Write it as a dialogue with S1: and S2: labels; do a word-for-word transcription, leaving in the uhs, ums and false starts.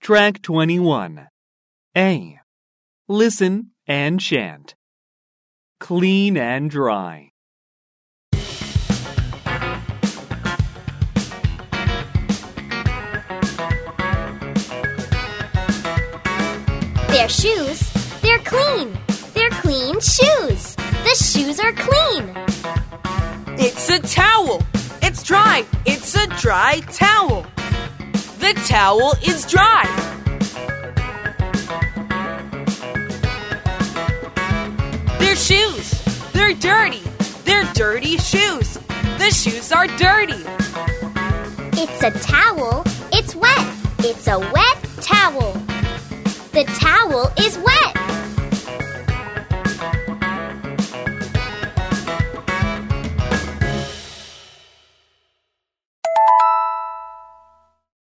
S1: Track twenty-one. A. Listen and chant. Clean and dry.
S2: Their shoes, they're clean. They're clean shoes. The shoes are clean.
S3: It's a towel. It's dry. It's a dry towel. The towel is dry. Their shoes, they're dirty. They're dirty shoes. The shoes are dirty.
S2: It's a towel. It's wet. It's a wet towel. The towel is wet.